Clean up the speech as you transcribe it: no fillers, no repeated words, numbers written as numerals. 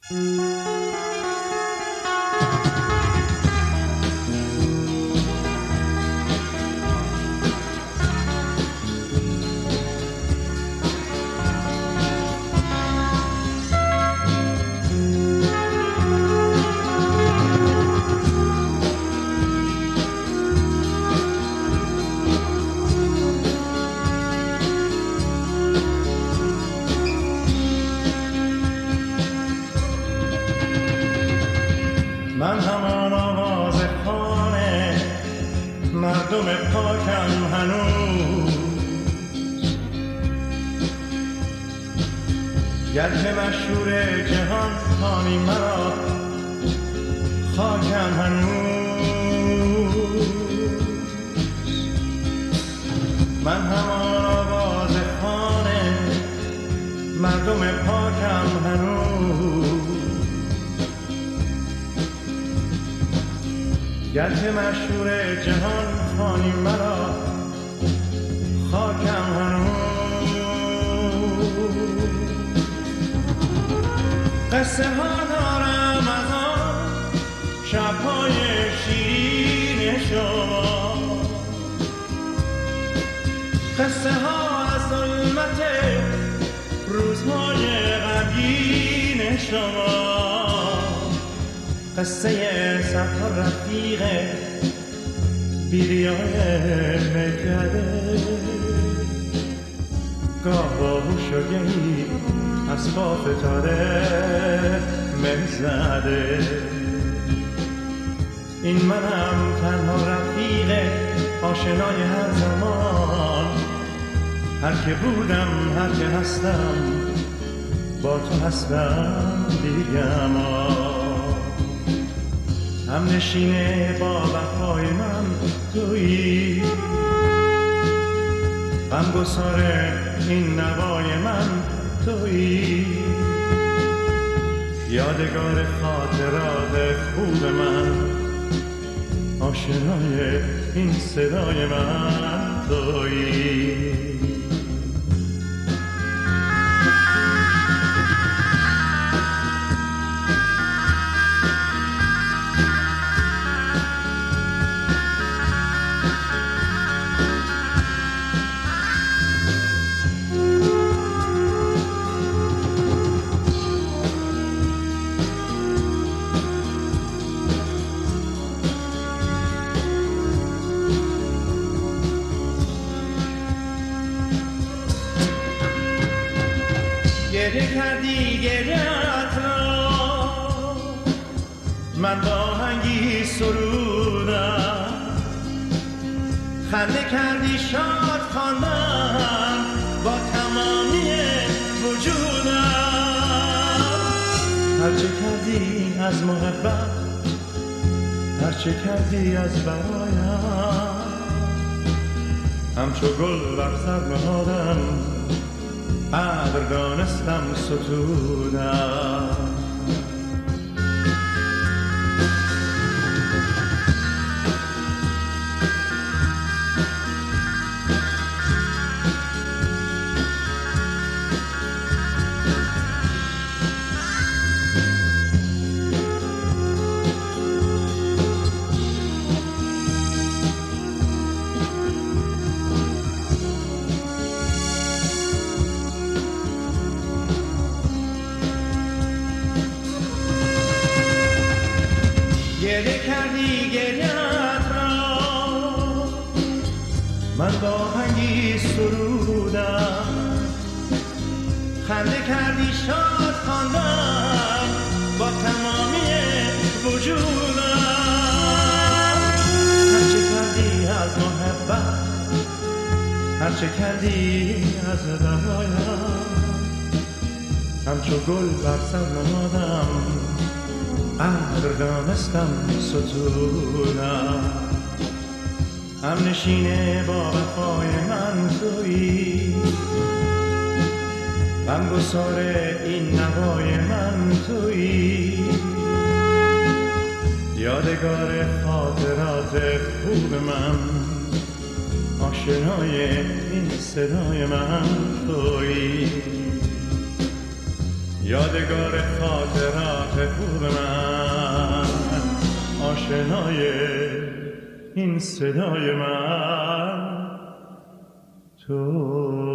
من همان آواز خانه مردم پاکم هنوز، گرچه مشهور جهان خوانی مرا خاکم هنوز. من همان آواز خانه مردم پاکم هنوز، گرچه مشهور جهان خوانی مرا خاکم هنوز. قصه ها دارم از آن شب‌های شیرین شما، قصه ها از ظلمت روزهای غمگین شما، قصه صدها رفیق بیریای میکده، گاه با هوش و گهی از پا فتاده میزده. این منم تنها رفیق آشنای هر زمان، هر که بودم هر که هستم با تو هستم بیگمان. هم نشینه با وفای من تویی، غمگسار این نوای من تویی، یادگار خاطرات خوب من، آشنای این صدای من تویی. گریه کردی گریت را من با آهنگی سرودم، خنده کردی شاد خواندم با تمامی وجودم. هرچه کردی از محبت، هرچه کردی از برایم، همچو گل بر سر نهادم، قدر دانستم ستودم. گریه کردی گریت را من با آهنگی سرودم، خنده کردی شاد خواندم با تمامی وجودم. هرچه کردی از محبت، هرچه کردی از برایم، همچو گل بر سر نهادم، قدر دانستم ستودم. هم نشینه با وفای من تویی، غمگسار این نوای من تویی، یادگار خاطرات خوب من، آشنای این صدای من تویی. یادگار خاطرات خوب من، آشنای این صدای من تو.